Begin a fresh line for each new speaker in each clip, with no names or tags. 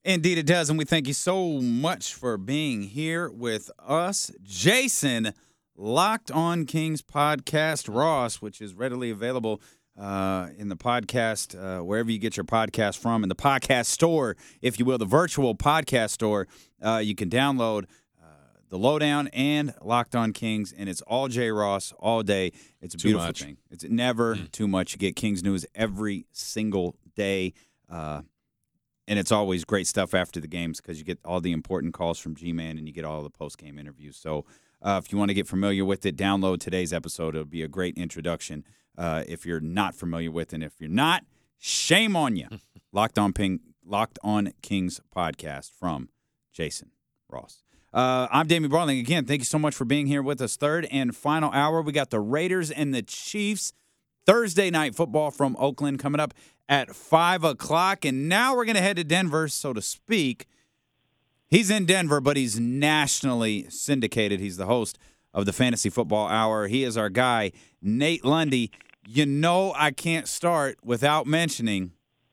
Indeed, it does, and we thank you so much for being here with us. Jason, Locked on Kings podcast, Ross, which is readily available in the podcast, wherever you get your podcast from, in the podcast store, if you will, the virtual podcast store. You can download the Lowdown and Locked on Kings, and it's all J. Ross all day. It's a beautiful thing. It's never too much. You get Kings news every single day. And it's always great stuff after the games because you get all the important calls from G-Man and you get all the post-game interviews. So if you want to get familiar with it, download today's episode. It'll be a great introduction if you're not familiar with it. And if you're not, shame on you. Locked on Kings podcast from Jason Ross. I'm Damien Barling. Again, thank you so much for being here with us. Third and final hour. We got the Raiders and the Chiefs. Thursday night football from Oakland coming up at 5 o'clock. And now we're going to head to Denver, so to speak. He's in Denver, but he's nationally syndicated. He's the host of the Fantasy Football Hour. He is our guy, Nate Lundy. You know I can't start without mentioning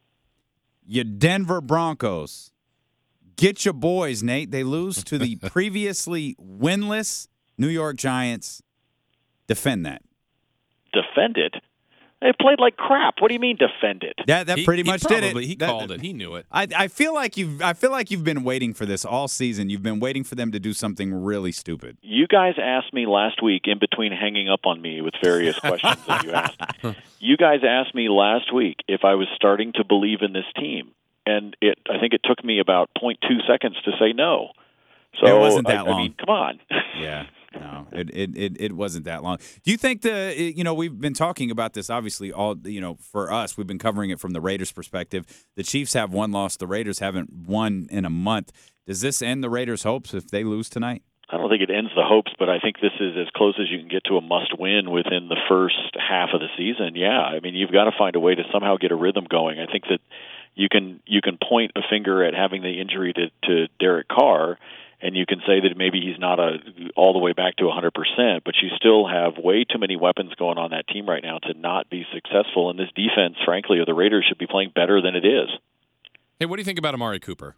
your Denver Broncos. Get your boys, Nate. They lose to the previously winless New York Giants. Defend that.
Defend it? They played like crap. What do you mean defend it?
That pretty much did it.
He called it. He knew it.
I feel like you've been waiting for this all season. You've been waiting for them to do something really stupid.
You guys asked me last week, in between hanging up on me with various questions that you asked. You guys asked me last week if I was starting to believe in this team, and I think it took me about 0.2 seconds to say no. So
it wasn't that long.
I mean, come on.
Yeah. No, it wasn't that long. Do you think we've been talking about this obviously all, for us, we've been covering it from the Raiders' perspective. The Chiefs have one loss. The Raiders haven't won in a month. Does this end the Raiders' hopes if they lose tonight?
I don't think it ends the hopes, but I think this is as close as you can get to a must-win within the first half of the season. Yeah, I mean, you've got to find a way to somehow get a rhythm going. I think that you can point a finger at having the injury to Derek Carr, and you can say that maybe he's not all the way back to 100%, but you still have way too many weapons going on that team right now to not be successful. And this defense, frankly, of the Raiders should be playing better than it is.
Hey, what do you think about Amari Cooper?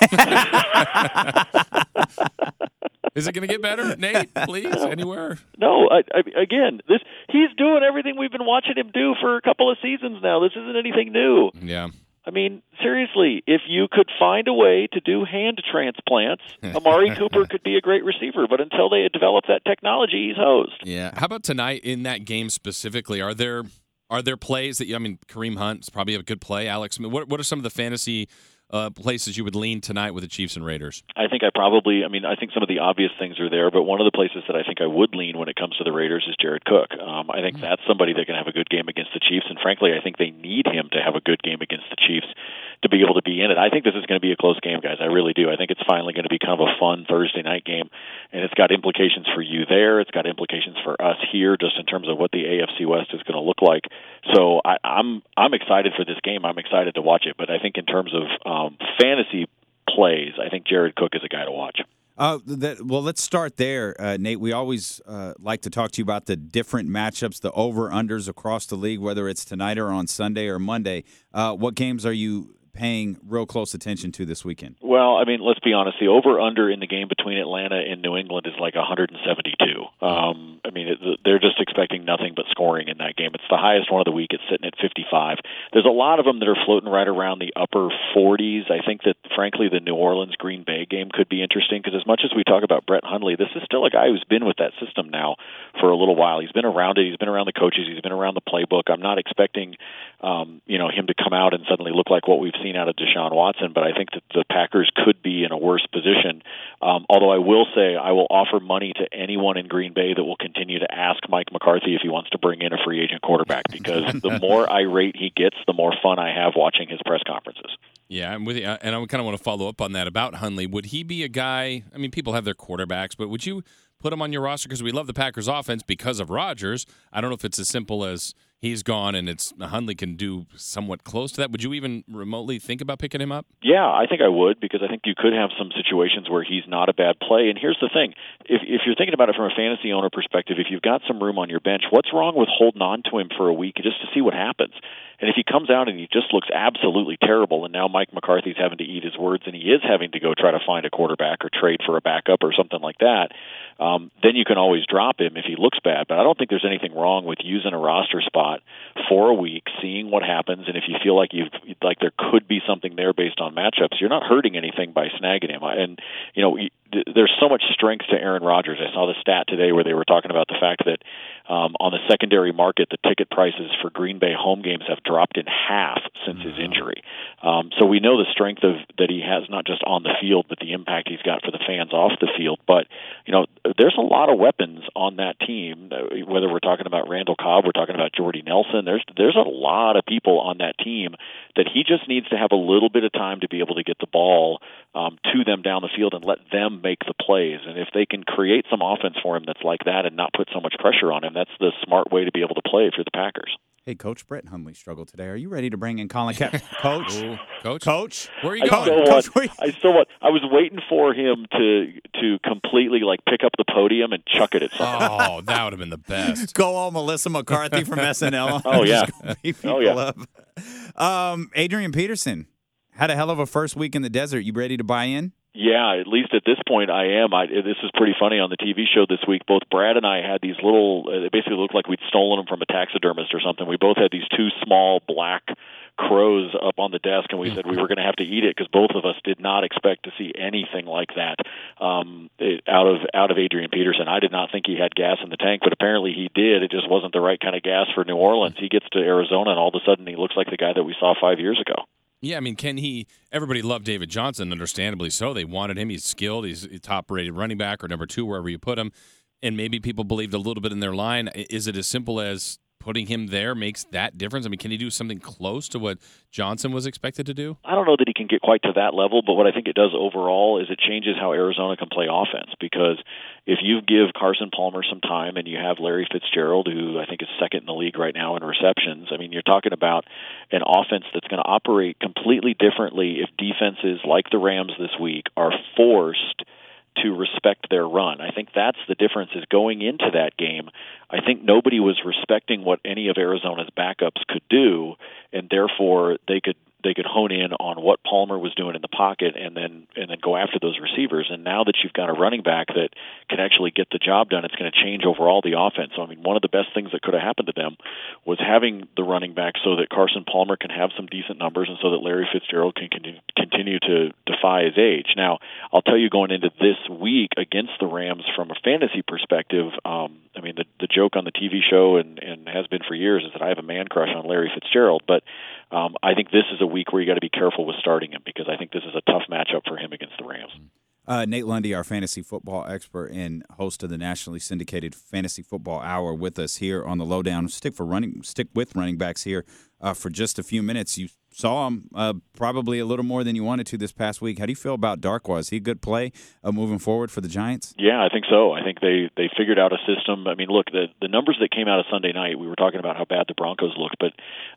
Is it going to get better, Nate? Please, anywhere?
No, again, he's doing everything we've been watching him do for a couple of seasons now. This isn't anything new.
Yeah.
I mean, seriously, if you could find a way to do hand transplants, Amari Cooper could be a great receiver. But until they develop that technology, he's hosed.
Yeah. How about tonight in that game specifically? Are there plays that Kareem Hunt is probably a good play. Alex Smith. What are some of the fantasy places you would lean tonight with the Chiefs and Raiders?
I think I think some of the obvious things are there, but one of the places that I think I would lean when it comes to the Raiders is Jared Cook. I think that's somebody that can have a good game against the Chiefs, and frankly, I think they need him to have a good game against the Chiefs to be able to be in it. I think this is going to be a close game, guys. I really do. I think it's finally going to be kind of a fun Thursday night game, and it's got implications for you there. It's got implications for us here, just in terms of what the AFC West is going to look like. So I'm excited for this game. I'm excited to watch it, but I think in terms of fantasy plays, I think Jared Cook is a guy to watch.
Well, let's start there, Nate. We always like to talk to you about the different matchups, the over-unders across the league, whether it's tonight or on Sunday or Monday. What games are you paying real close attention to this weekend?
Well, I mean, let's be honest. The over-under in the game between Atlanta and New England is like 172. They're just expecting nothing but scoring in that game. It's the highest one of the week. It's sitting at 55. There's a lot of them that are floating right around the upper 40s. I think that, frankly, the New Orleans-Green Bay game could be interesting because as much as we talk about Brett Hundley, this is still a guy who's been with that system now for a little while. He's been around it. He's been around the coaches. He's been around the playbook. I'm not expecting him to come out and suddenly look like what we've seen out of Deshaun Watson, but I think that the Packers could be in a worse position. Although I will say I will offer money to anyone in Green Bay that will continue to ask Mike McCarthy if he wants to bring in a free agent quarterback, because the more irate he gets, the more fun I have watching his press conferences.
Yeah, I'm with you, and I kind of want to follow up on that about Hundley. Would he be a guy, I mean, people have their quarterbacks, but would you put him on your roster? Because we love the Packers offense because of Rodgers. I don't know if it's as simple as, he's gone, and it's Hundley can do somewhat close to that. Would you even remotely think about picking him up?
Yeah, I think I would, because I think you could have some situations where he's not a bad play. And here's the thing. If you're thinking about it from a fantasy owner perspective, if you've got some room on your bench, what's wrong with holding on to him for a week just to see what happens? And if he comes out and he just looks absolutely terrible, and now Mike McCarthy's having to eat his words and he is having to go try to find a quarterback or trade for a backup or something like that, then you can always drop him if he looks bad. But I don't think there's anything wrong with using a roster spot for a week, seeing what happens, and if you feel like there could be something there based on matchups, you're not hurting anything by snagging him. And there's so much strength to Aaron Rodgers. I saw the stat today where they were talking about the fact that on the secondary market, the ticket prices for Green Bay home games have dropped in half since his injury. So we know the strength that he has, not just on the field, but the impact he's got for the fans off the field. But there's a lot of weapons on that team. Whether we're talking about Randall Cobb, we're talking about Jordy Nelson. There's a lot of people on that team that he just needs to have a little bit of time to be able to get the ball to them down the field and let them make the plays. And if they can create some offense for him that's like that and not put so much pressure on him, that's the smart way to be able to play if you're the Packers.
Hey, Coach, Brett Hundley struggled today. Are you ready to bring in Colin Coach?
Ooh, Coach?
Coach?
Where are you going?
I was waiting for him to completely pick up the podium and chuck it at someone.
Oh, that would have been the best.
Go all Melissa McCarthy from SNL.
Oh, yeah.
Adrian Peterson had a hell of a first week in the desert. You ready to buy in?
Yeah, at least at this point I am. This is pretty funny. On the TV show this week, both Brad and I had these little, they basically looked like we'd stolen them from a taxidermist or something. We both had these two small black crows up on the desk, and we said we were going to have to eat it because both of us did not expect to see anything like that out of Adrian Peterson. I did not think he had gas in the tank, but apparently he did. It just wasn't the right kind of gas for New Orleans. He gets to Arizona, and all of a sudden he looks like the guy that we saw 5 years ago.
Yeah, I mean, everybody loved David Johnson, understandably so. They wanted him. He's skilled. He's a top-rated running back or number 2, wherever you put him. And maybe people believed a little bit in their line. Is it as simple as putting him there makes that difference? I mean, can he do something close to what Johnson was expected to do?
I don't know that he can get quite to that level, but what I think it does overall is it changes how Arizona can play offense, because if you give Carson Palmer some time and you have Larry Fitzgerald, who I think is second in the league right now in receptions, I mean, you're talking about an offense that's going to operate completely differently if defenses like the Rams this week are forced to respect their run. I think that's the difference, is going into that game, I think nobody was respecting what any of Arizona's backups could do, and therefore they could hone in on what Palmer was doing in the pocket and then go after those receivers. And now that you've got a running back that can actually get the job done, it's going to change overall the offense. So, I mean, one of the best things that could have happened to them was having the running back so that Carson Palmer can have some decent numbers and so that Larry Fitzgerald can continue to defy his age. Now, I'll tell you, going into this week against the Rams from a fantasy perspective, I mean, the joke on the TV show and has been for years is that I have a man crush on Larry Fitzgerald, but I think this is a week where you got to be careful with starting him, because I think this is a tough matchup for him against the Rams.
Nate Lundy, our fantasy football expert and host of the nationally syndicated Fantasy Football Hour, with us here on the Lowdown. Stick with running backs here for just a few minutes. You saw him probably a little more than you wanted to this past week. How do you feel about Darkwa? Is he a good play moving forward for the Giants?
Yeah, I think so. I think they figured out a system. I mean, look, the numbers that came out of Sunday night, we were talking about how bad the Broncos looked, but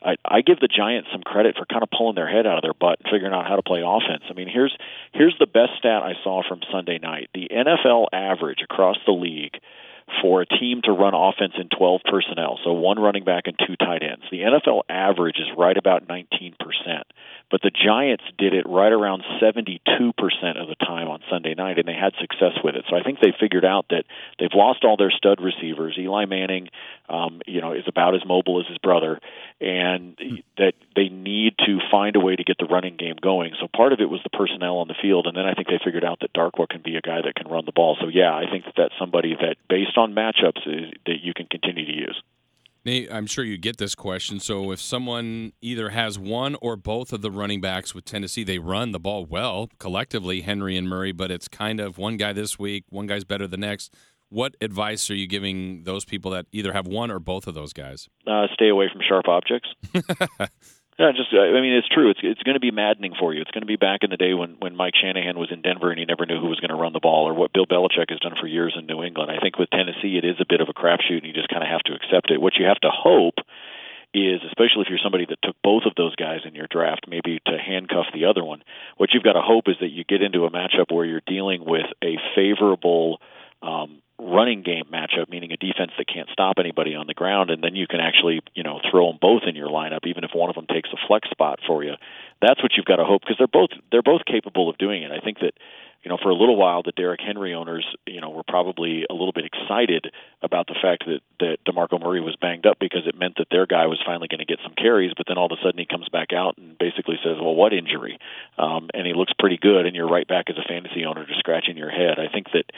I give the Giants some credit for kind of pulling their head out of their butt and figuring out how to play offense. I mean, here's the best stat I saw from Sunday night. The NFL average across the league for a team to run offense in 12 personnel, so one running back and two tight ends, the NFL average is right about 19%. But the Giants did it right around 72% of the time on Sunday night, and they had success with it. So I think they figured out that they've lost all their stud receivers. Eli Manning, is about as mobile as his brother, and that they need to find a way to get the running game going. So part of it was the personnel on the field, and then I think they figured out that Darkwa can be a guy that can run the ball. So, yeah, I think that's somebody that, based on matchups, that you can continue to use.
Nate, I'm sure you get this question. So if someone either has one or both of the running backs with Tennessee, they run the ball well collectively, Henry and Murray, but it's kind of one guy this week, one guy's better the next. What advice are you giving those people that either have one or both of those guys?
Stay away from sharp objects. Yeah, it's true. It's going to be maddening for you. It's going to be back in the day when Mike Shanahan was in Denver and he never knew who was going to run the ball, or what Bill Belichick has done for years in New England. I think with Tennessee, it is a bit of a crapshoot, and you just kind of have to accept it. What you have to hope is, especially if you're somebody that took both of those guys in your draft, maybe to handcuff the other one, what you've got to hope is that you get into a matchup where you're dealing with a favorable running game matchup, meaning a defense that can't stop anybody on the ground, and then you can actually, throw them both in your lineup, even if one of them takes a flex spot for you. That's what you've got to hope, because they're both capable of doing it. I think that, for a little while, the Derrick Henry owners, were probably a little bit excited about the fact that DeMarco Murray was banged up, because it meant that their guy was finally going to get some carries, but then all of a sudden he comes back out and basically says, well, what injury? And he looks pretty good, and you're right back as a fantasy owner just scratching your head. I think that,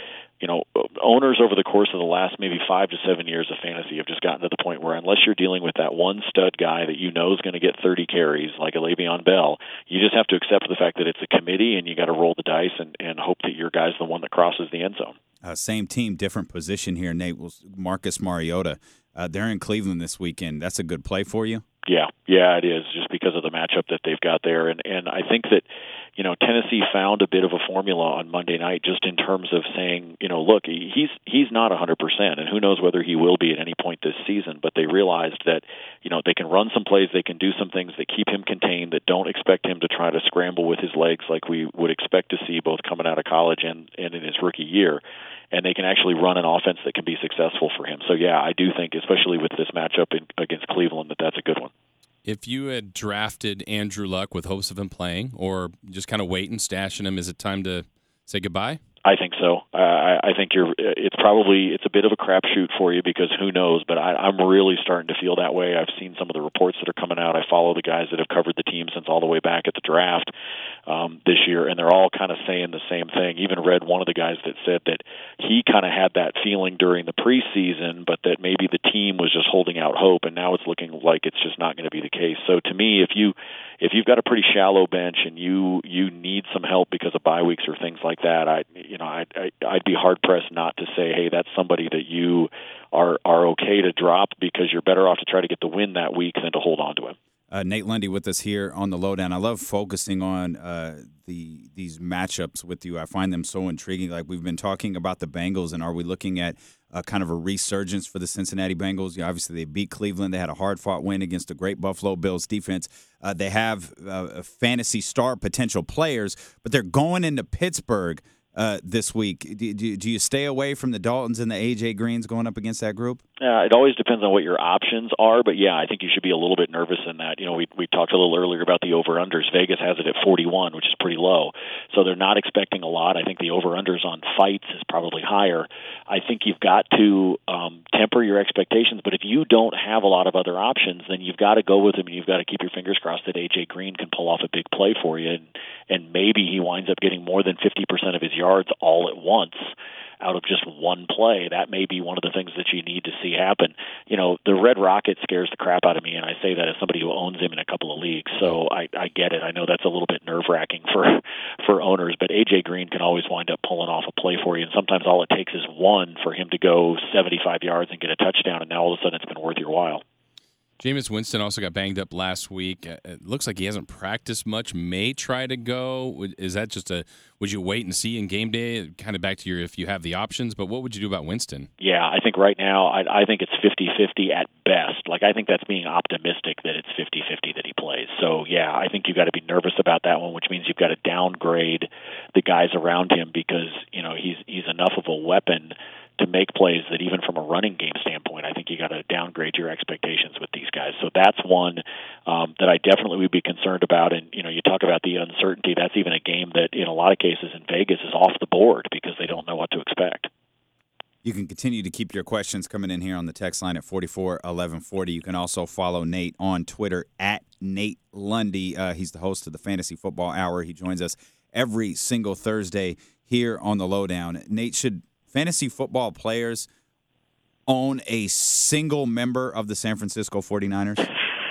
owners over the course of the last maybe 5 to 7 years of fantasy have just gotten to the point where unless you're dealing with that one stud guy that is going to get 30 carries, like a Le'Veon Bell, you just have to accept the fact that it's a committee, and you got to roll the dice and hope that your guy's the one that crosses the end zone.
Same team, different position here, Nate. Marcus Mariota. They're in Cleveland this weekend. That's a good play for you?
Yeah, it is, just because of the matchup that they've got there. And I think that, Tennessee found a bit of a formula on Monday night, just in terms of saying, look, he's not 100%, and who knows whether he will be at any point this season, but they realized that, they can run some plays, they can do some things that keep him contained, that don't expect him to try to scramble with his legs like we would expect to see both coming out of college and in his rookie year. And they can actually run an offense that can be successful for him. So, yeah, I do think, especially with this matchup against Cleveland, that that's a good one.
If you had drafted Andrew Luck with hopes of him playing, or just kind of waiting, stashing him, is it time to say goodbye?
I think so. I think it's a bit of a crapshoot for you, because who knows, but I'm really starting to feel that way. I've seen some of the reports that are coming out. I follow the guys that have covered the team since all the way back at the draft this year, and they're all kind of saying the same thing. Even read one of the guys that said that he kind of had that feeling during the preseason, but that maybe the team was just holding out hope, and now it's looking like it's just not going to be the case. So to me, if you've got a pretty shallow bench and you need some help because of bye weeks or things like that, I'd be hard pressed not to say, hey, that's somebody that you are okay to drop, because you're better off to try to get the win that week than to hold on to him.
Nate Lundy with us here on the Lowdown. I love focusing on these matchups with you. I find them so intriguing. Like, we've been talking about the Bengals, and are we looking at kind of a resurgence for the Cincinnati Bengals? Obviously, they beat Cleveland. They had a hard-fought win against the great Buffalo Bills defense. They have fantasy star potential players, but they're going into Pittsburgh this week. Do you stay away from the Daltons and the A.J. Greens going up against that group?
It always depends on what your options are, but yeah, I think you should be a little bit nervous in that. We talked a little earlier about the over-unders. Vegas has it at 41, which is pretty low, so they're not expecting a lot. I think the over-unders on fights is probably higher. I think you've got to temper your expectations, but if you don't have a lot of other options, then you've got to go with them, and you've got to keep your fingers crossed that A.J. Green can pull off a big play for you, and maybe he winds up getting more than 50% of his yards all at once out of just one play. That may be one of the things that you need to see happen. The Red Rocket scares the crap out of me, and I say that as somebody who owns him in a couple of leagues, so I get it. I know that's a little bit nerve-wracking for owners, but A.J. Green can always wind up pulling off a play for you, and sometimes all it takes is one for him to go 75 yards and get a touchdown, and now all of a sudden it's been worth your while.
Jameis Winston also got banged up last week. It looks like he hasn't practiced much. May try to go. Is that just would you wait and see in game day? Kind of back to if you have the options, but what would you do about Winston?
Yeah, I think right now, I think it's 50-50 at best. Like, I think that's being optimistic that it's 50-50 that he plays. So, yeah, I think you've got to be nervous about that one, which means you've got to downgrade the guys around him, because, he's enough of a weapon to make plays that even from a running game standpoint, I think you got to downgrade your expectations with these guys. So that's one that I definitely would be concerned about. And, you talk about the uncertainty. That's even a game that in a lot of cases in Vegas is off the board because they don't know what to expect.
You can continue to keep your questions coming in here on the text line at 441140. You can also follow Nate on Twitter at Nate Lundy. He's the host of the Fantasy Football Hour. He joins us every single Thursday here on the Lowdown. Nate, should fantasy football players own a single member of the San Francisco 49ers?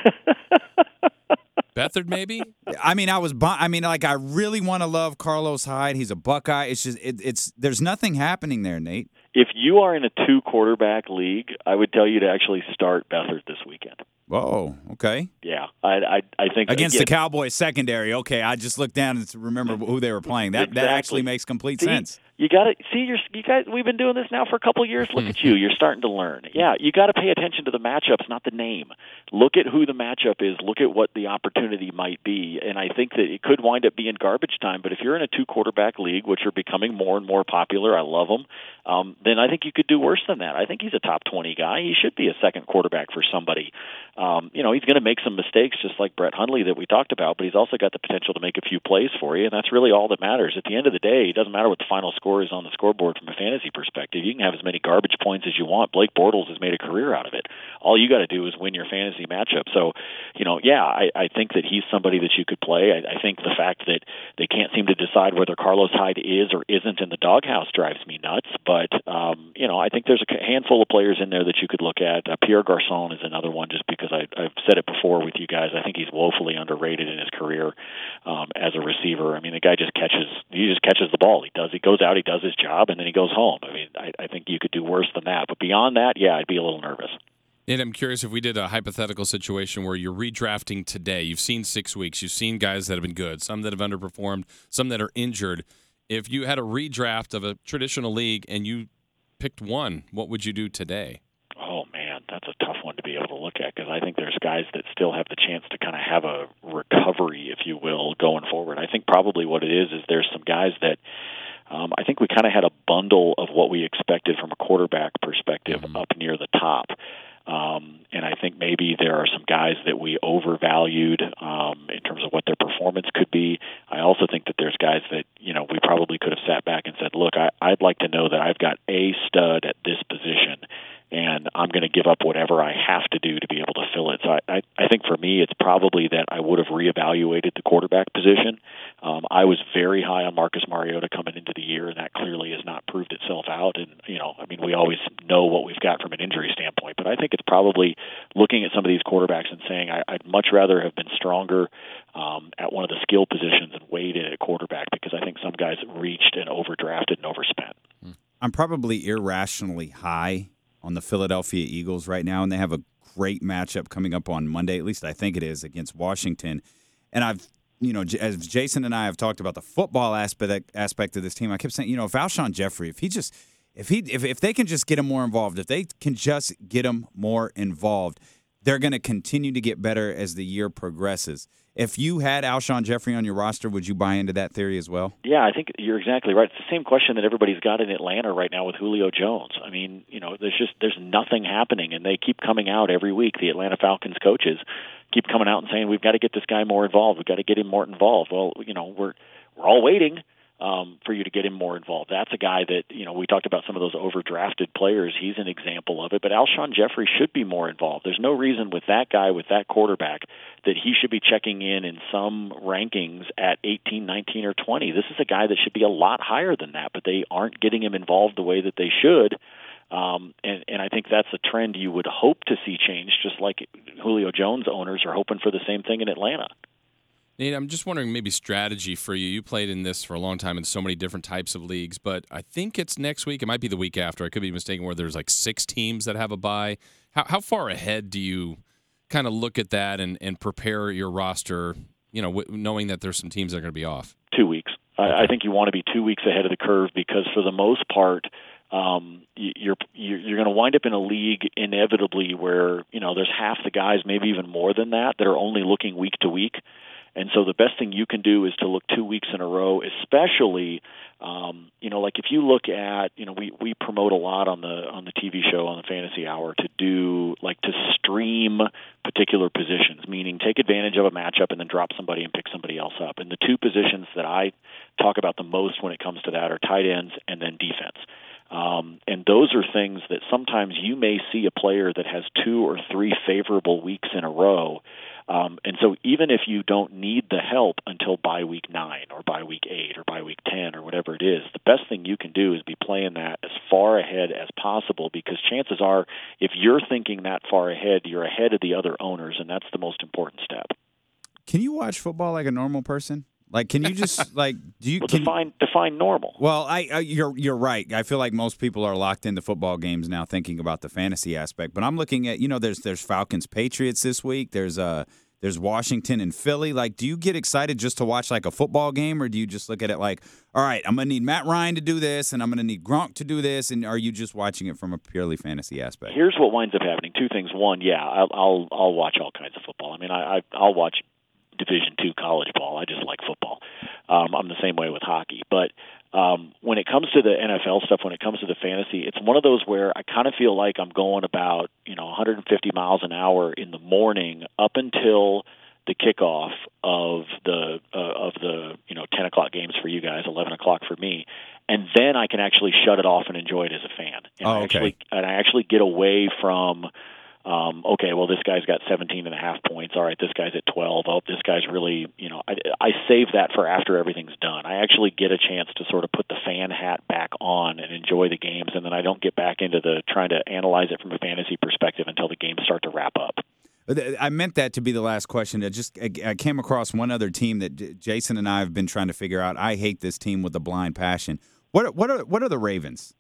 Beathard, maybe?
I really want to love Carlos Hyde. He's a Buckeye. It's just there's nothing happening there, Nate.
If you are in a 2-quarterback league, I would tell you to actually start Beathard this weekend.
Oh, okay.
Yeah, I think
Against
again,
the Cowboys secondary. Okay, I just looked down and remember who they were playing. That actually
Exactly.
makes complete
See,
sense.
You got to see you guys. We've been doing this now for a couple of years. Look at you. You're starting to learn. Yeah, you got to pay attention to the matchups, not the name. Look at who the matchup is. Look at what the opportunity might be. And I think that it could wind up being garbage time. But if you're in a 2-quarterback league, which are becoming more and more popular, I love them. Then I think you could do worse than that. I think he's a top 20 guy. He should be a second quarterback for somebody. He's going to make some mistakes, just like Brett Hundley that we talked about. But he's also got the potential to make a few plays for you, and that's really all that matters. At the end of the day, it doesn't matter what the final score is on the scoreboard from a fantasy perspective. You can have as many garbage points as you want. Blake Bortles has made a career out of it. All you got to do is win your fantasy matchup. So, I think that he's somebody that you could play. I think the fact that they can't seem to decide whether Carlos Hyde is or isn't in the doghouse drives me nuts. But, I think there's a handful of players in there that you could look at. Pierre Garçon is another one, just because I've said it before with you guys. I think he's woefully underrated in his career as a receiver. I mean, the guy just catches the ball. He goes out, he does his job, and then he goes home. I mean, I think you could do worse than that. But beyond that, yeah, I'd be a little nervous.
And I'm curious if we did a hypothetical situation where you're redrafting today. You've seen 6 weeks. You've seen guys that have been good, some that have underperformed, some that are injured. If you had a redraft of a traditional league and you picked one, what would you do today?
Oh, man, that's a tough one to be able to look at, because I think there's guys that still have the chance to kind of have a recovery, if you will, going forward. I think probably what it is there's some guys that I think we kind of had a bundle of what we expected from a quarterback perspective up near the top. And I think maybe there are some guys that we overvalued in terms of what their performance could be. I also think that there's guys that, we probably could have sat back and said, look, I'd like to know that I've got a stud at this position, and I'm going to give up whatever I have to do to be able to fill it. So I think for me, it's probably that I would have reevaluated the quarterback position. I was very high on Marcus Mariota coming into the year, and that clearly has not proved itself out. And, we always know what we've got from an injury standpoint, but I think it's probably looking at some of these quarterbacks and saying I'd much rather have been stronger at one of the skill positions and waited at quarterback, because I think some guys reached and overdrafted and overspent.
I'm probably irrationally high on the Philadelphia Eagles right now, and they have a great matchup coming up on Monday, at least I think it is, against Washington. And I've, as Jason and I have talked about the football aspect of this team, I kept saying, if Alshon Jeffrey, if they can just get him more involved, they're going to continue to get better as the year progresses. If you had Alshon Jeffrey on your roster, would you buy into that theory as well?
Yeah, I think you're exactly right. It's the same question that everybody's got in Atlanta right now with Julio Jones. I mean, there's nothing happening, and they keep coming out every week. The Atlanta Falcons coaches keep coming out and saying, we've got to get this guy more involved. We've got to get him more involved. Well, we're all waiting for you to get him more involved. That's a guy that, we talked about some of those overdrafted players. He's an example of it. But Alshon Jeffrey should be more involved. There's no reason with that guy, with that quarterback, that he should be checking in some rankings at 18, 19, or 20. This is a guy that should be a lot higher than that, but they aren't getting him involved the way that they should. And I think that's a trend you would hope to see change, just like Julio Jones owners are hoping for the same thing in Atlanta.
Nate, I'm just wondering maybe strategy for you. You played in this for a long time in so many different types of leagues, but I think it's next week. It might be the week after. I could be mistaken, where there's like 6 teams that have a bye. How far ahead do you kind of look at that and prepare your roster, knowing that there's some teams that are going to be off?
2 weeks. I think you want to be 2 weeks ahead of the curve, because for the most part, you're going to wind up in a league inevitably where, there's half the guys, maybe even more than that are only looking week to week. And so the best thing you can do is to look 2 weeks in a row, especially, like if you look at, we promote a lot on the TV show, on the Fantasy Hour, to stream particular positions, meaning take advantage of a matchup and then drop somebody and pick somebody else up. And the 2 positions that I talk about the most when it comes to that are tight ends and then defense. And those are things that sometimes you may see a player that has 2 or 3 favorable weeks in a row. And so even if you don't need the help until bye week 9 or bye week 8 or bye week 10 or whatever it is, the best thing you can do is be playing that as far ahead as possible, because chances are, if you're thinking that far ahead, you're ahead of the other owners, and that's the most important step.
Can you watch football like a normal person? Like, can you just like do you
Well, define normal?
Well, you're right. I feel like most people are locked into football games now, thinking about the fantasy aspect. But I'm looking at there's Falcons Patriots this week. There's Washington and Philly. Like, do you get excited just to watch like a football game, or do you just look at it like, all right, I'm gonna need Matt Ryan to do this, and I'm gonna need Gronk to do this, and are you just watching it from a purely fantasy aspect?
Here's what winds up happening. Two things. One, yeah, I'll watch all kinds of football. I mean, I'll watch Division II college ball. I just like football. I'm the same way with hockey. But when it comes to the NFL stuff, when it comes to the fantasy, it's one of those where I kind of feel like I'm going about 150 miles an hour in the morning up until the kickoff of the 10 o'clock games for you guys, 11 o'clock for me, and then I can actually shut it off and enjoy it as a fan. And I actually get away from. Okay, well, this guy's got 17.5 points. All right, this guy's at 12. Oh, this guy's really, I save that for after everything's done. I actually get a chance to sort of put the fan hat back on and enjoy the games, and then I don't get back into the trying to analyze it from a fantasy perspective until the games start to wrap up.
I meant that to be the last question. I came across one other team that Jason and I have been trying to figure out. I hate this team with a blind passion. What are the Ravens?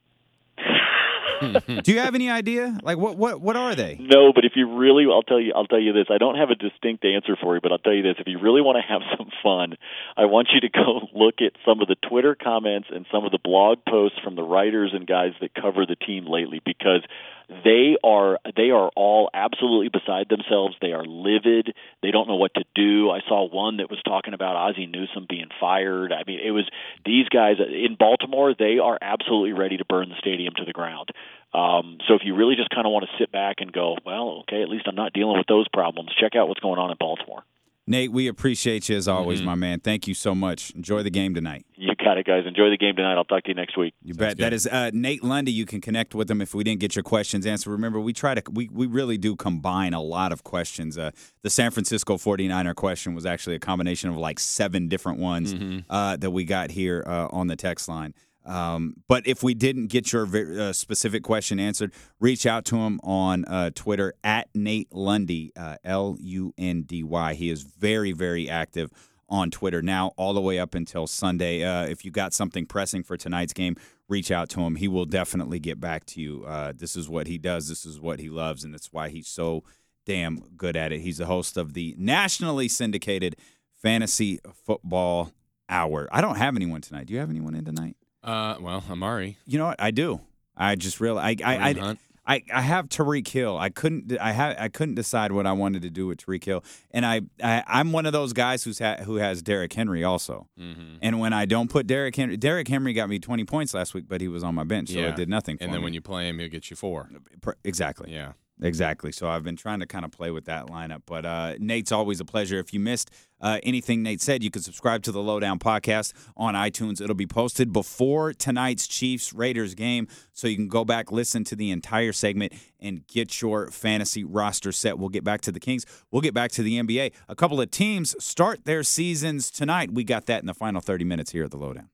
Do you have any idea? Like what are they?
No, but if you really, I'll tell you this. I don't have a distinct answer for you, but I'll tell you this. If you really want to have some fun, I want you to go look at some of the Twitter comments and some of the blog posts from the writers and guys that cover the team lately, because they are all absolutely beside themselves. They are livid. They don't know what to do. I saw one that was talking about Ozzie Newsome being fired. I mean, it was these guys in Baltimore. They are absolutely ready to burn the stadium to the ground. So if you really just kind of want to sit back and go, well, okay, at least I'm not dealing with those problems, check out what's going on in Baltimore.
Nate, we appreciate you as always, my man. Thank you so much. Enjoy the game tonight.
You got it, guys. Enjoy the game tonight. I'll talk to you next week.
You bet. That is Nate Lundy. You can connect with him if we didn't get your questions answered. Remember, we really do combine a lot of questions. The San Francisco 49er question was actually a combination of like 7 different ones that we got here on the text line. But if we didn't get your specific question answered, reach out to him on Twitter at Nate Lundy, Lundy. He is very, very active on Twitter now, all the way up until Sunday. If you got something pressing for tonight's game, reach out to him. He will definitely get back to you. This is what he does. This is what he loves, and that's why he's so damn good at it. He's the host of the nationally syndicated Fantasy Football Hour. I don't have anyone tonight. Do you have anyone in tonight?
Well, Amari.
You know what? I do. I just realized I have Tyreek Hill. I couldn't decide what I wanted to do with Tyreek Hill, and I'm one of those guys who has Derrick Henry also. And when I don't put Derrick Henry got me 20 points last week, but he was on my bench, so it did nothing for me.
And then when you play him, he'll get you 4.
Exactly.
Yeah.
Exactly. So I've been trying to kind of play with that lineup. But Nate's always a pleasure. If you missed anything Nate said, you can subscribe to the Lowdown Podcast on iTunes. It'll be posted before tonight's Chiefs-Raiders game, so you can go back, listen to the entire segment, and get your fantasy roster set. We'll get back to the Kings. We'll get back to the NBA. A couple of teams start their seasons tonight. We got that in the final 30 minutes here at the Lowdown.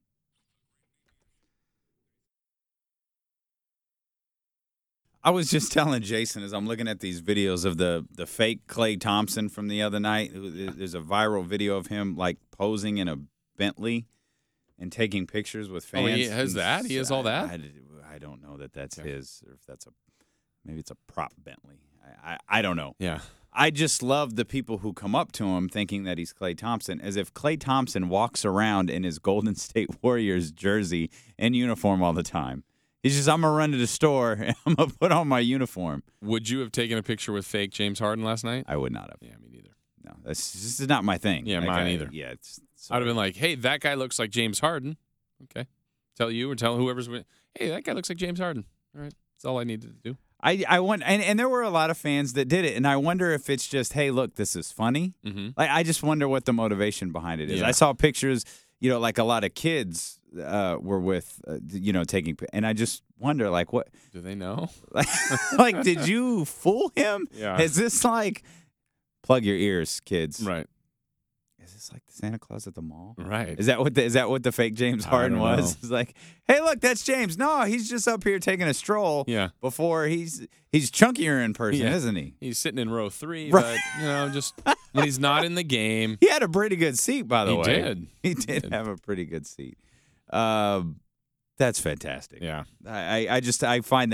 I was just telling Jason as I'm looking at these videos of the fake Klay Thompson from the other night. There's a viral video of him like posing in a Bentley and taking pictures with fans.
Oh, he has that? He has all that?
I don't know that's his, or if maybe it's a prop Bentley. I don't know.
Yeah.
I just love the people who come up to him thinking that he's Klay Thompson, as if Klay Thompson walks around in his Golden State Warriors jersey and uniform all the time. He's just, I'm going to run to the store and I'm going to put on my uniform.
Would you have taken a picture with fake James Harden last night?
I would not have.
Yeah, me neither.
No, this is not my thing.
Yeah, mine either.
Yeah,
I'd have been like, hey, that guy looks like James Harden. Okay. Tell you or tell whoever's with, hey, that guy looks like James Harden. All right. That's all I needed to do.
I want, and there were a lot of fans that did it, and I wonder if it's just, hey, look, this is funny. Like, I just wonder what the motivation behind it is. Yeah. I saw pictures, like a lot of kids were with, taking, and I just wonder, like, what
do they know?
Like, did you fool him?
Yeah.
Is this like, plug your ears, kids?
Right.
is this like the Santa Claus at the mall?
Right.
Is that what the fake James Harden
don't
was? It's like, hey, look, that's James. No, he's just up here taking a stroll.
Yeah.
Before he's chunkier in person,
Yeah.
isn't he?
He's sitting in row 3,
Right.
but just when he's not in the game.
He had a pretty good seat, by the
He
way.
did.
He did have a pretty good seat. That's fantastic.
Yeah.
I find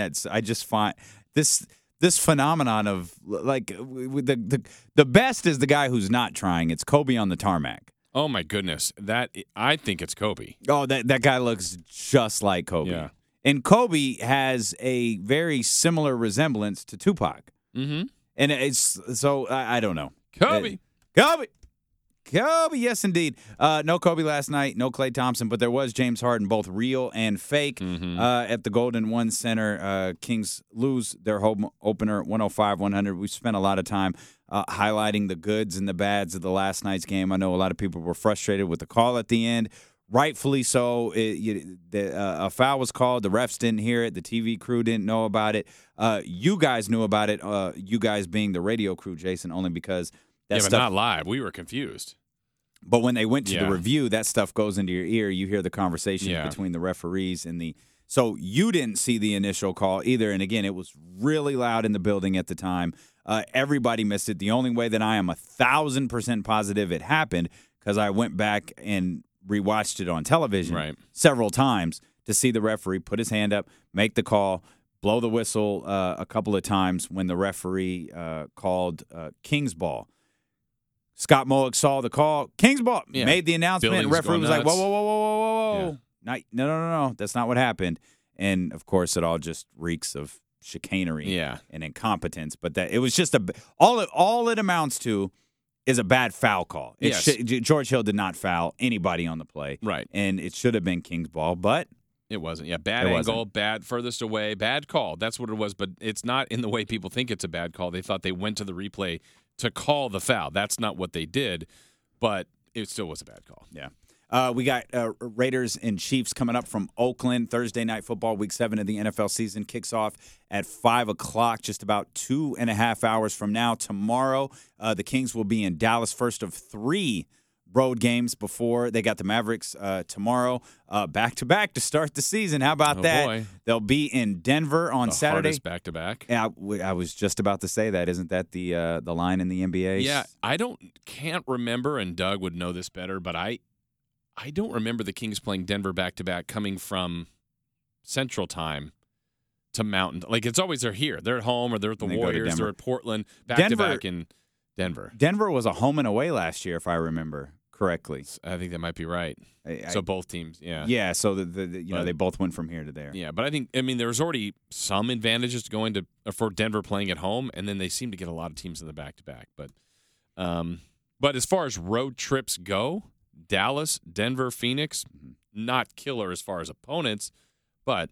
this phenomenon of like the best is the guy who's not trying. It's Kobe on the tarmac.
Oh my goodness. I think it's Kobe.
Oh, that guy looks just like Kobe.
Yeah.
And Kobe has a very similar resemblance to Tupac.
Mm-hmm.
And it's so I don't know.
Kobe.
Kobe, yes, indeed. No Kobe last night, no Klay Thompson, but there was James Harden, both real and fake, at the Golden One Center. Kings lose their home opener 105-100. We spent a lot of time highlighting the goods and the bads of the last night's game. I know a lot of people were frustrated with the call at the end. Rightfully so. A foul was called. The refs didn't hear it. The TV crew didn't know about it. You guys knew about it, you guys being the radio crew, Jason, only because that
but
stuff,
not live. We were confused.
but when they went to the
Yeah.
review, that stuff goes into your ear. You hear the conversation
Yeah.
between the referees and the. So you didn't see the initial call either. And again, it was really loud in the building at the time. Everybody missed it. The only way that I am 1,000% positive it happened because I went back and rewatched it on television several times to see the referee put his hand up, make the call, blow the whistle a couple of times when the referee called King's ball. Scott Mullock saw the call. King's ball.
Yeah.
Made the announcement.
Building
And
was
referee
going
was like,
nuts.
whoa. No. That's not what happened. And, of course, it all just reeks of chicanery and incompetence. But that it was just all it amounts to is a bad foul call. George Hill did not foul anybody on the play.
Right.
And it should have been King's ball, but
It wasn't. Yeah, bad angle, bad furthest away, bad call. That's what it was, but it's not in the way people think it's a bad call. They thought they went to the replay to call the foul. That's not what they did, but it still was a bad call.
Yeah. We got Raiders and Chiefs coming up from Oakland. Thursday Night Football, Week 7 of the NFL season kicks off at 5 o'clock, just about 2.5 hours from now. Tomorrow, the Kings will be in Dallas, first of 3 road games before they got the Mavericks tomorrow, back-to-back to start the season. How about that?
Boy.
They'll be in Denver on Saturday.
Hardest back-to-back.
Yeah, I was just about to say that. Isn't that the line in the NBA?
Yeah, can't remember, and Doug would know this better, but I don't remember the Kings playing Denver back-to-back coming from Central Time to Mountain. Like, it's always they're here. They're at home, or they're at the
And they go to
Warriors,
Denver.
they're at Portland, back-to-back in Denver.
Denver was a home and away last year, if I remember correctly.
I think that might be right. So both teams, yeah.
Yeah, so they both went from here to there.
Yeah, but there was already some advantages to going to for Denver playing at home, and then they seem to get a lot of teams in the back-to-back. But as far as road trips go, Dallas, Denver, Phoenix, not killer as far as opponents, but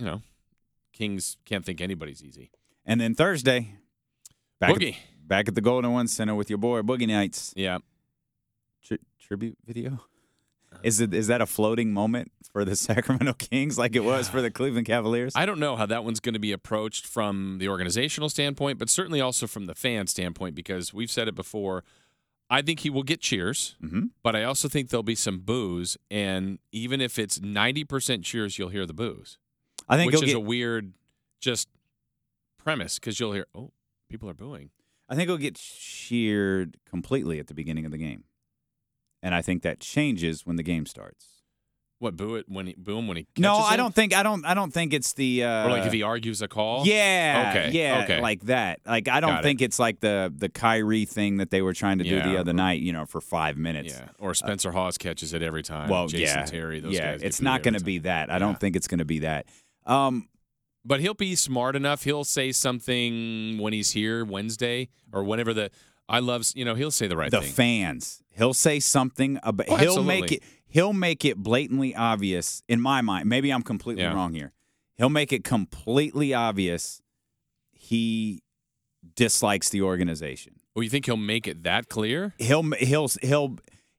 Kings can't think anybody's easy.
And then Thursday,
Boogie.
back at the Golden One Center with your boy Boogie Nights.
Yeah.
Tribute video. Is that a floating moment for the Sacramento Kings like it was for the Cleveland Cavaliers?
I don't know how that one's going to be approached from the organizational standpoint, but certainly also from the fan standpoint, because we've said it before. I think he will get cheers, but I also think there'll be some boos, and even if it's 90% cheers, you'll hear the boos.
I think
which is a weird just premise, because you'll hear, people are booing.
I think he'll get cheered completely at the beginning of the game, and I think that changes when the game starts.
What, boo him when he catches
No,
it?
I don't think it's the
or like if he argues a call.
Yeah,
Okay.
like that. Like I don't think it's like the Kyrie thing that they were trying to do the other night, for 5 minutes.
Yeah, or Spencer Hawes catches it every time.
Well,
Jason Terry, those guys.
It's not going to be that. I don't think it's going to be that.
But he'll be smart enough. He'll say something when he's here Wednesday or whenever he'll say the right thing.
The fans. He'll say something about. He'll make it blatantly obvious in my mind. Maybe I'm completely wrong here. He'll make it completely obvious he dislikes the organization.
Well, you think he'll make it that clear?
He'll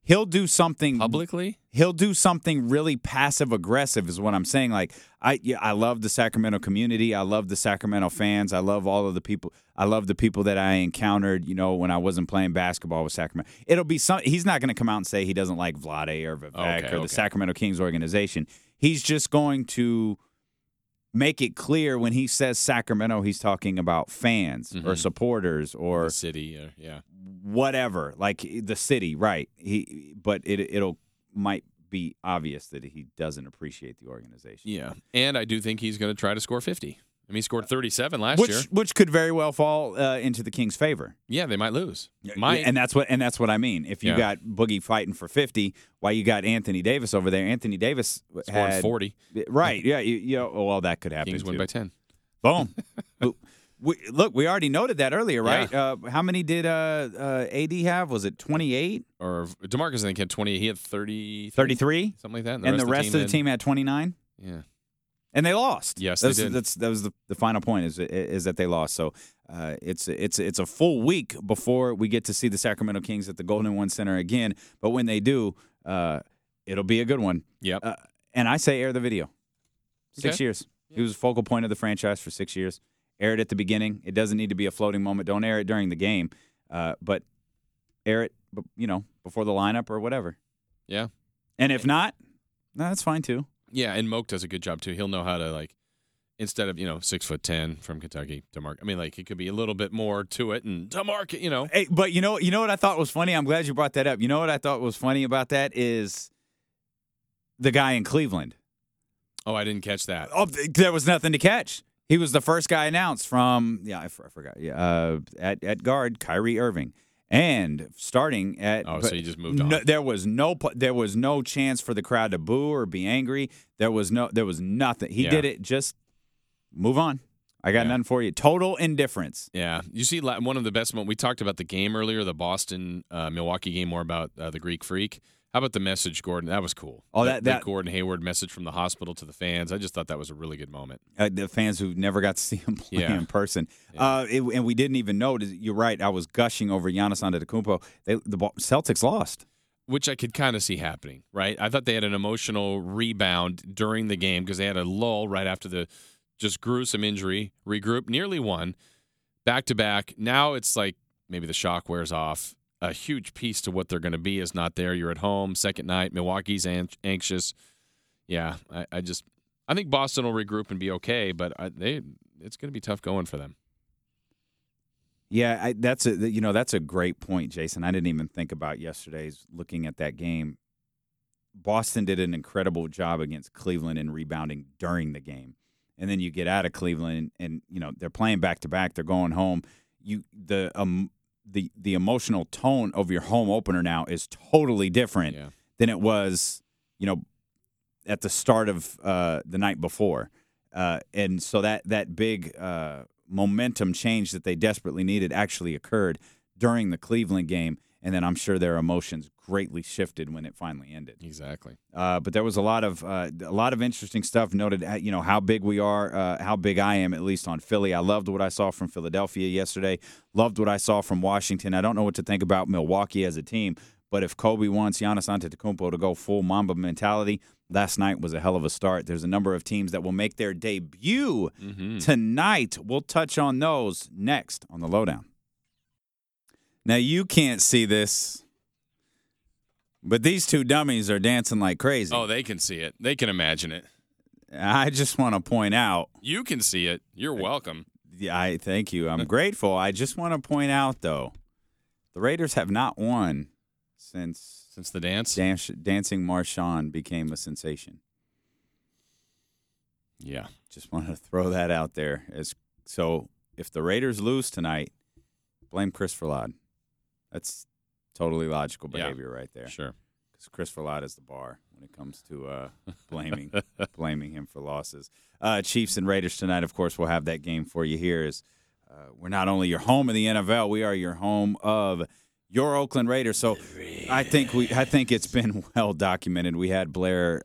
he'll do something
publicly.
He'll do something really passive aggressive is what I'm saying. Like I love the Sacramento community. I love the Sacramento fans. I love all of the people. I love the people that I encountered, when I wasn't playing basketball with Sacramento. It'll be he's not going to come out and say he doesn't like Vlade or Vivek or the Sacramento Kings organization. He's just going to make it clear when he says Sacramento, he's talking about fans or supporters or
the city,
whatever, like the city, right? But it'll might be obvious that he doesn't appreciate the organization.
Yeah, and I do think he's going to try to score 50. I mean, he scored 37 last year,
which could very well fall into the Kings' favor.
Yeah, they might lose.
And that's what I mean. If you got Boogie fighting for 50, while you got Anthony Davis over there, Anthony Davis
scored 40.
Right? Yeah. Well, that could happen.
Kings win by 10.
Boom. Look, we already noted that earlier, right? Yeah. How many did AD have? Was it 28?
Or DeMarcus, I think, had 20. He had 30.
33?
Something like that.
And the rest of the team had 29?
Yeah.
And they lost.
Yes, they did.
That was the final point is that they lost. So it's a full week before we get to see the Sacramento Kings at the Golden One Center again. But when they do, it'll be a good one.
Yep.
And I say air the video. 6 years. He was a focal point of the franchise for 6 years. Air it at the beginning. It doesn't need to be a floating moment. Don't air it during the game, but air it, before the lineup or whatever.
Yeah.
And if not, that's fine too.
Yeah, and Moak does a good job too. He'll know how to instead of 6'10" from Kentucky, DeMarcus. I mean, it could be a little bit more to it, and DeMarcus,
Hey, but you know what I thought was funny. I'm glad you brought that up. You know what I thought was funny about that is the guy in Cleveland.
Oh, I didn't catch that.
Oh, there was nothing to catch. He was the first guy announced from I forgot. Yeah, at guard, Kyrie Irving, and starting at.
Oh, so he just moved on.
There was no chance for the crowd to boo or be angry. There was nothing. He did it. Just move on. I got nothing for you. Total indifference.
Yeah, you see, one of the best moments. We talked about the game earlier, the Boston Milwaukee game, more about the Greek Freak. How about the message, Gordon? That was cool.
Oh, that
Gordon Hayward message from the hospital to the fans. I just thought that was a really good moment.
The fans who never got to see him play in person. Yeah. And we didn't even know. You're right. I was gushing over Giannis Antetokounmpo. The Celtics lost.
Which I could kind of see happening, right? I thought they had an emotional rebound during the game because they had a lull right after the just gruesome injury, regroup, nearly won, back-to-back. Now it's like maybe the shock wears off. A huge piece to what they're going to be is not there. You're at home, second night. Milwaukee's anxious. Yeah, I think Boston will regroup and be okay, but it's going to be tough going for them.
Yeah, that's a great point, Jason. I didn't even think about yesterday's looking at that game. Boston did an incredible job against Cleveland in rebounding during the game, and then you get out of Cleveland and they're playing back to back. They're going home. The emotional tone of your home opener now is totally different than it was, at the start of the night before. And so that big momentum change that they desperately needed actually occurred during the Cleveland game. And then I'm sure their emotions greatly shifted when it finally ended.
Exactly.
But there was a lot of interesting stuff noted. How big we are, how big I am, at least on Philly. I loved what I saw from Philadelphia yesterday. Loved what I saw from Washington. I don't know what to think about Milwaukee as a team, but if Kobe wants Giannis Antetokounmpo to go full Mamba mentality, last night was a hell of a start. There's a number of teams that will make their debut tonight. We'll touch on those next on the Lowdown. Now, you can't see this, but these two dummies are dancing like crazy.
Oh, they can see it. They can imagine it.
I just want to point out.
You can see it. You're welcome.
Yeah, thank you. I'm grateful. I just want to point out, though, the Raiders have not won since
the dance?
Dancing Marshawn became a sensation.
Yeah.
Just want to throw that out there. So if the Raiders lose tonight, blame Chris Verlaad. That's totally logical behavior right there.
Sure.
Because Chris Verlaad is the bar when it comes to blaming him for losses. Chiefs and Raiders tonight, of course, we'll have that game for you here. We're not only your home of the NFL, we are your home of your Oakland Raiders. So I think it's been well documented. We had Blair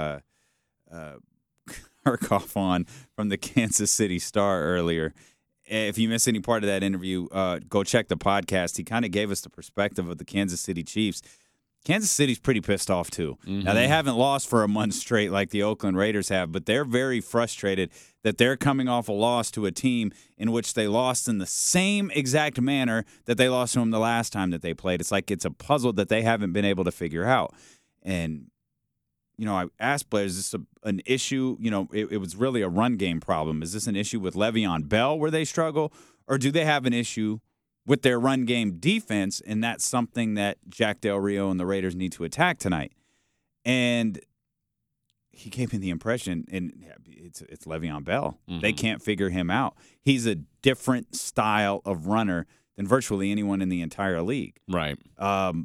Kirchhoff on from the Kansas City Star earlier. If you missed any part of that interview, go check the podcast. He kind of gave us the perspective of the Kansas City Chiefs. Kansas City's pretty pissed off, too.
Mm-hmm.
Now, they haven't lost for a month straight like the Oakland Raiders have, but they're very frustrated that they're coming off a loss to a team in which they lost in the same exact manner that they lost to them the last time that they played. It's like it's a puzzle that they haven't been able to figure out. And, I asked players, is this an issue? It was really a run game problem. Is this an issue with Le'Veon Bell where they struggle, or do they have an issue with their run game defense, and that's something that Jack Del Rio and the Raiders need to attack tonight? And he gave me the impression, and it's Le'Veon Bell. Mm-hmm. They can't figure him out. He's a different style of runner than virtually anyone in the entire league.
Right.
But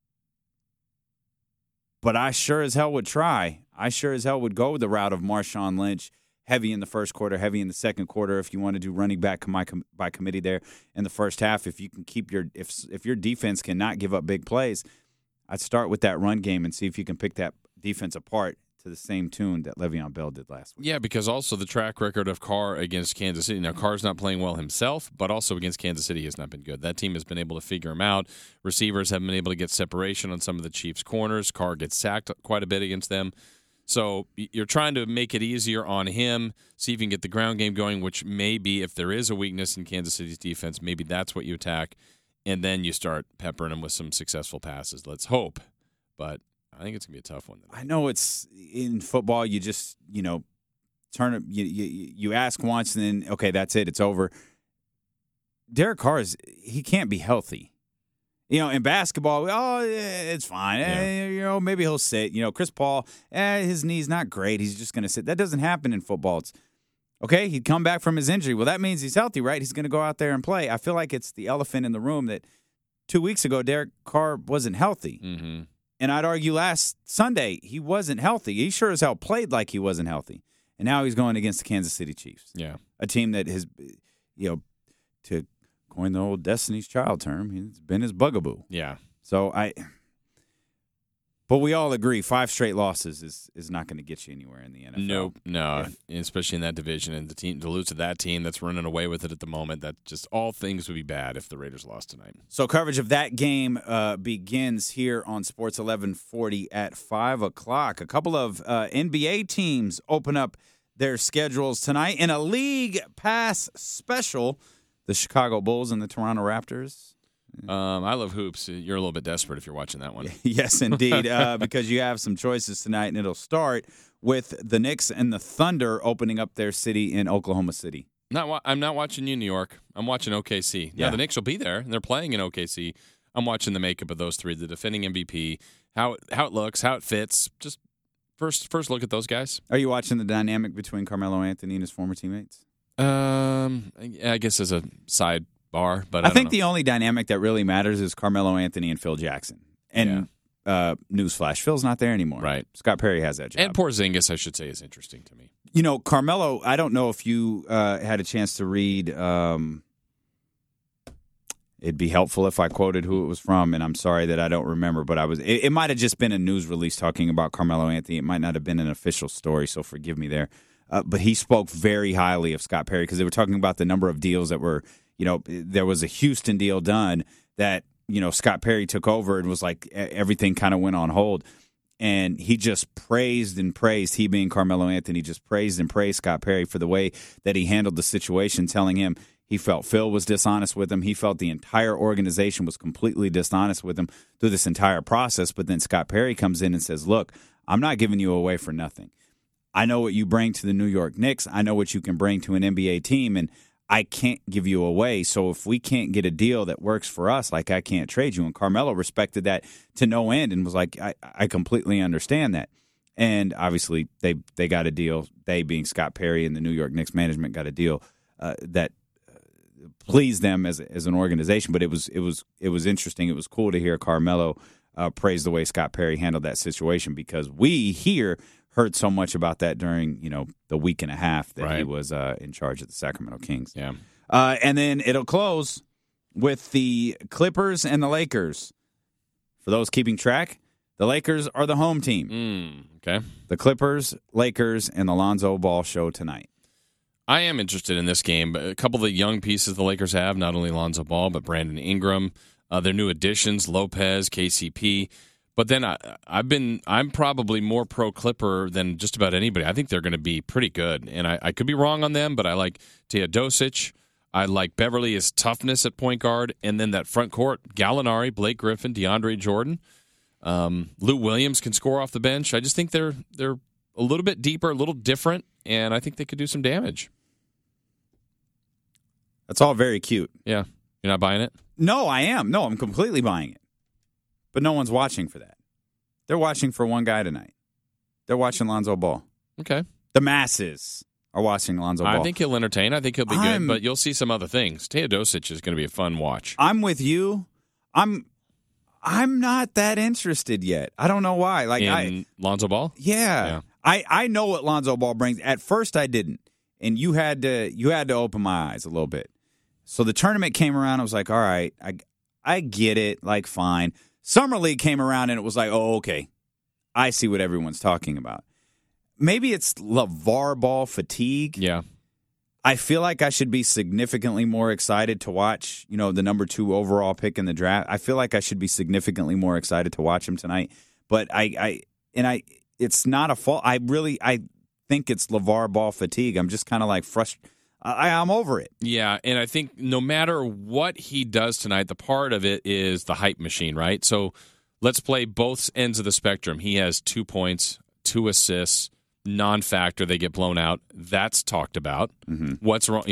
I sure as hell would try. I sure as hell would go the route of Marshawn Lynch, heavy in the first quarter, heavy in the second quarter. If you want to do running back by committee there in the first half, if you can keep if your defense cannot give up big plays, I'd start with that run game and see if you can pick that defense apart to the same tune that Le'Veon Bell did last week.
Yeah, because also the track record of Carr against Kansas City. Now, Carr's not playing well himself, but also against Kansas City has not been good. That team has been able to figure him out. Receivers haven't been able to get separation on some of the Chiefs' corners. Carr gets sacked quite a bit against them. So you're trying to make it easier on him, see if you can get the ground game going, which may be, if there is a weakness in Kansas City's defense, maybe that's what you attack, and then you start peppering him with some successful passes. Let's hope. But I think it's going to be a tough one.
I know it's in football, you just, turn it, you ask once and then, okay, that's it, it's over. Derek Carr, he can't be healthy. In basketball, it's fine.
Yeah.
Maybe he'll sit. Chris Paul, his knee's not great. He's just going to sit. That doesn't happen in football. It's okay. He'd come back from his injury. Well, that means he's healthy, right? He's going to go out there and play. I feel like it's the elephant in the room that 2 weeks ago, Derek Carr wasn't healthy.
Mm-hmm.
And I'd argue last Sunday, he wasn't healthy. He sure as hell played like he wasn't healthy. And now he's going against the Kansas City Chiefs.
Yeah.
A team that has, to coin the old Destiny's Child term, it's been his bugaboo.
Yeah.
But we all agree 5 straight losses is not going to get you anywhere in the NFL.
No, especially in that division, and the team to lose to that team that's running away with it at the moment. That just all things would be bad if the Raiders lost tonight.
So coverage of that game begins here on Sports 1140 at 5 o'clock. A couple of NBA teams open up their schedules tonight in a League Pass special. The Chicago Bulls and the Toronto Raptors.
I love hoops. You're a little bit desperate if you're watching that one.
Yes, indeed, because you have some choices tonight, and it'll start with the Knicks and the Thunder opening up their city in Oklahoma City.
I'm not watching you, New York. I'm watching OKC.
Yeah.
Now, the Knicks will be there, and they're playing in OKC. I'm watching the makeup of those three, the defending MVP, how it looks, how it fits. Just first look at those guys.
Are you watching the dynamic between Carmelo Anthony and his former teammates?
I guess as a sidebar, but
I think the only dynamic that really matters is Carmelo Anthony and Phil Jackson. And newsflash, Phil's not there anymore.
Right.
Scott Perry has that job.
And Porzingis, I should say, is interesting to me.
Carmelo, I don't know if you had a chance to read. It'd be helpful if I quoted who it was from, and I'm sorry that I don't remember, but it might have just been a news release talking about Carmelo Anthony. It might not have been an official story, so forgive me there. But he spoke very highly of Scott Perry because they were talking about the number of deals that were, there was a Houston deal done that, Scott Perry took over and was like everything kind of went on hold. And he just praised and praised, he being Carmelo Anthony, just praised and praised Scott Perry for the way that he handled the situation, telling him he felt Phil was dishonest with him. He felt the entire organization was completely dishonest with him through this entire process. But then Scott Perry comes in and says, look, I'm not giving you away for nothing. I know what you bring to the New York Knicks. I know what you can bring to an NBA team, and I can't give you away. So if we can't get a deal that works for us, I can't trade you. And Carmelo respected that to no end and was like, I completely understand that. And obviously they got a deal. They, being Scott Perry and the New York Knicks management, got a deal that pleased them as an organization. But it was interesting. It was cool to hear Carmelo praise the way Scott Perry handled that situation, because we here heard so much about that during, the week and a half that he was in charge of the Sacramento Kings.
Yeah.
And then it'll close with the Clippers and the Lakers. For those keeping track, the Lakers are the home team.
Okay.
The Clippers, Lakers, and the Lonzo Ball show tonight.
I am interested in this game. A couple of the young pieces the Lakers have, not only Lonzo Ball, but Brandon Ingram. Their new additions, Lopez, KCP. But then I'm probably more pro Clipper than just about anybody. I think they're going to be pretty good, and I could be wrong on them, but I like Teodosic. I like Beverly's toughness at point guard, and then that front court: Gallinari, Blake Griffin, DeAndre Jordan, Lou Williams can score off the bench. I just think they're a little bit deeper, a little different, and I think they could do some damage.
That's all very cute.
Yeah, you're not buying it?
No, I am. No, I'm completely buying it. But no one's watching for that. They're watching for one guy tonight. They're watching Lonzo Ball.
Okay.
The masses are watching Lonzo Ball.
I think he'll entertain. I think he'll be good, but you'll see some other things. Teodosic is going to be a fun watch.
I'm with you. I'm not that interested yet. I don't know why. Like
Lonzo Ball?
Yeah. I know what Lonzo Ball brings. At first I didn't. And you had to open my eyes a little bit. So the tournament came around, I was like, all right, I get it, like fine. Summer League came around and it was like, oh, okay. I see what everyone's talking about. Maybe it's LeVar Ball fatigue.
Yeah.
I feel like I should be significantly more excited to watch, the number 2 overall pick in the draft. I feel like I should be significantly more excited to watch him tonight. But it's not a fault. I think it's LeVar Ball fatigue. I'm just kind of like frustrated. I'm over it.
Yeah, and I think no matter what he does tonight, the part of it is the hype machine, right? So let's play both ends of the spectrum. He has 2 points, 2 assists, non-factor. They get blown out. That's talked about. Mm-hmm. What's wrong?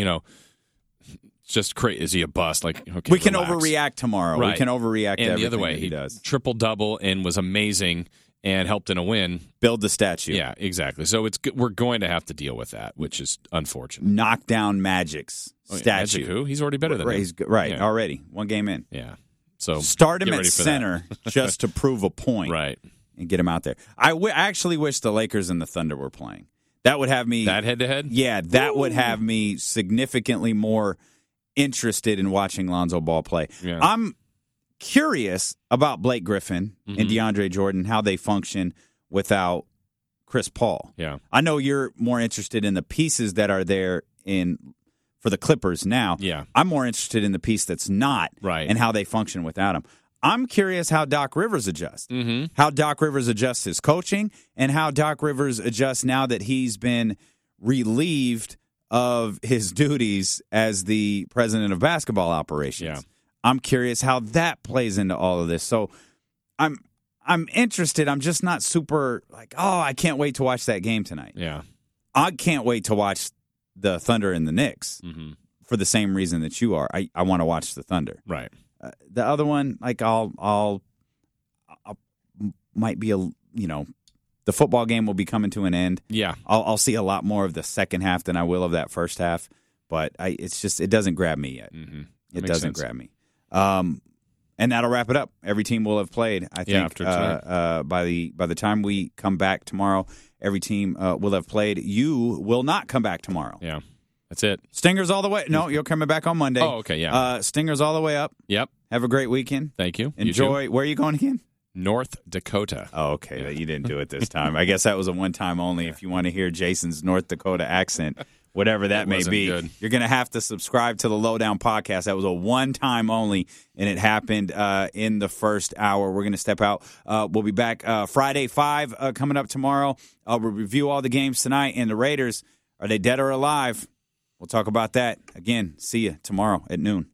Just crazy. Is he a bust? Like, okay,
we can overreact tomorrow.
Right.
We can overreact.
And
to
the other way,
he does
triple-double and was amazing and helped in a win.
Build the statue.
Yeah, exactly. So we're going to have to deal with that, which is unfortunate.
Knock down Magic's statue.
Magic who? He's already better than him.
He's already. One game in.
Yeah. So
start him at center just to prove a point.
Right.
And get him out there. I actually wish the Lakers and the Thunder were playing. That would have me...
That head-to-head?
Yeah, that would have me significantly more interested in watching Lonzo Ball play.
Yeah.
I'm curious about Blake Griffin and DeAndre Jordan, how they function without Chris Paul.
Yeah.
I know you're more interested in the pieces that are there for the Clippers now.
Yeah.
I'm more interested in the piece that's not and how they function without him. I'm curious how Doc Rivers adjusts, how Doc Rivers adjusts his coaching, and how Doc Rivers adjusts now that he's been relieved of his duties as the president of basketball operations.
Yeah.
I'm curious how that plays into all of this. So I'm interested. I'm just not super like, oh, I can't wait to watch that game tonight.
Yeah.
I can't wait to watch the Thunder and the Knicks for the same reason that you are. I want to watch the Thunder.
Right.
The other one, like I'll might be the football game will be coming to an end.
Yeah.
I'll see a lot more of the second half than I will of that first half. But it doesn't grab me yet. It doesn't grab me. And that'll wrap it up. Every team will have played. I think
after
by the time we come back tomorrow, every team will have played. You will not come back tomorrow.
Yeah, that's it.
Stingers all the way. No, you're coming back on Monday.
Oh, okay, yeah.
Stingers all the way up.
Yep.
Have a great weekend.
Thank you.
Enjoy.
You too.
Where are you going again?
North Dakota.
Oh, okay. You didn't do it this time. I guess that was a one-time only. If you want to hear Jason's North Dakota accent, whatever that may be, you're going to have to subscribe to the Lowdown Podcast. That was a one-time only, and it happened in the first hour. We're going to step out. We'll be back Friday 5 coming up tomorrow. We'll review all the games tonight. And the Raiders, are they dead or alive? We'll talk about that. Again, see you tomorrow at noon.